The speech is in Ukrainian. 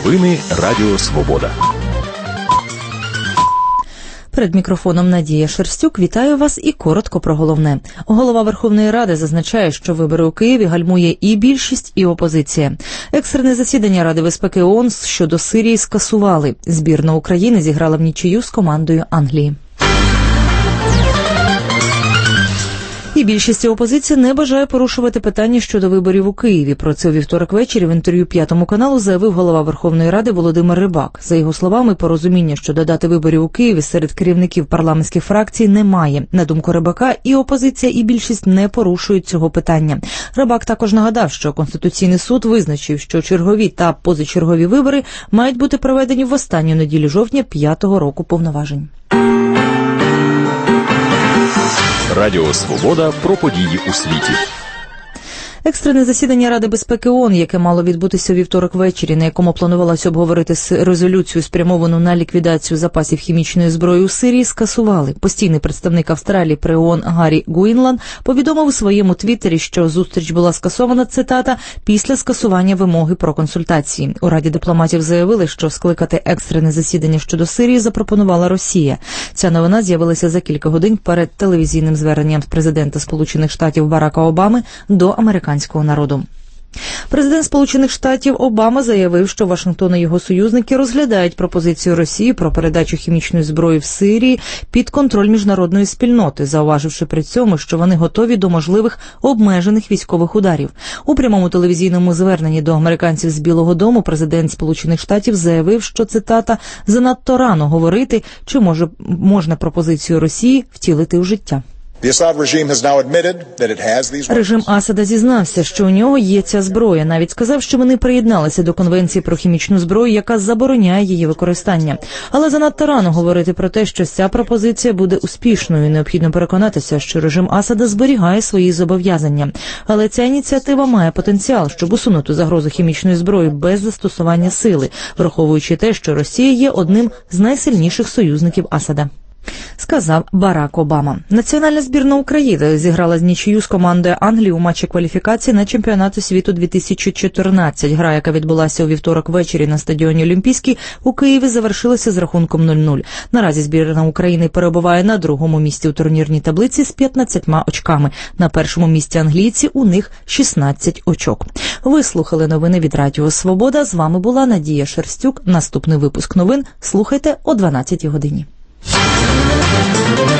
Новини Радіо Свобода. Перед мікрофоном Надія Шерстюк. Вітаю вас і коротко про головне. Голова Верховної Ради зазначає, що вибори у Києві гальмує і більшість, і опозиція. Екстрене засідання Ради безпеки ООН щодо Сирії скасували. Збірна України зіграла в нічию з командою Англії. І більшість опозиції не бажає порушувати питання щодо виборів у Києві. Про це у вівторок ввечері в інтерв'ю П'ятому каналу заявив голова Верховної Ради Володимир Рибак. За його словами, порозуміння щодо дати виборів у Києві серед керівників парламентських фракцій немає. На думку Рибака, і опозиція, і більшість не порушують цього питання. Рибак також нагадав, що Конституційний суд визначив, що чергові та позачергові вибори мають бути проведені в останню неділю жовтня 5-го року повноважень. Радіо Свобода про події у світі. Екстрене засідання Ради безпеки ООН, яке мало відбутися у вівторок ввечері, на якому планувалося обговорити резолюцію, спрямовану на ліквідацію запасів хімічної зброї у Сирії, скасували. Постійний представник Австралії при ООН Гаррі Гуінлан повідомив у своєму твіттері, що зустріч була скасована, цитата, після скасування вимоги про консультації. У Раді дипломатів заявили, що скликати екстрене засідання щодо Сирії запропонувала Росія. Ця новина з'явилася за кілька годин перед телевізійним зверненням президента Сполучених Штатів Барака Обами до американського народу. Президент Сполучених Штатів Обама заявив, що Вашингтон і його союзники розглядають пропозицію Росії про передачу хімічної зброї в Сирії під контроль міжнародної спільноти, зауваживши при цьому, що вони готові до можливих обмежених військових ударів. У прямому телевізійному зверненні до американців з Білого дому президент Сполучених Штатів заявив, що, цитата, «занадто рано говорити, чи можна пропозицію Росії втілити у життя». Режим Асада зізнався, що у нього є ця зброя. Навіть сказав, що вони приєдналися до Конвенції про хімічну зброю, яка забороняє її використання. Але занадто рано говорити про те, що ця пропозиція буде успішною. Необхідно переконатися, що режим Асада зберігає свої зобов'язання. Але ця ініціатива має потенціал, щоб усунути загрозу хімічної зброї без застосування сили, враховуючи те, що Росія є одним з найсильніших союзників Асада. Сказав Барак Обама. Національна збірна України зіграла нічию з командою Англії у матчі кваліфікації на чемпіонату світу 2014. Гра, яка відбулася у вівторок ввечері на стадіоні Олімпійський, у Києві завершилася з рахунком 0-0. Наразі збірна України перебуває на другому місці у турнірній таблиці з 15 очками. На першому місці англійці, у них 16 очок. Ви слухали новини від Радіо Свобода. З вами була Надія Шерстюк. Наступний випуск новин слухайте о 12 годині.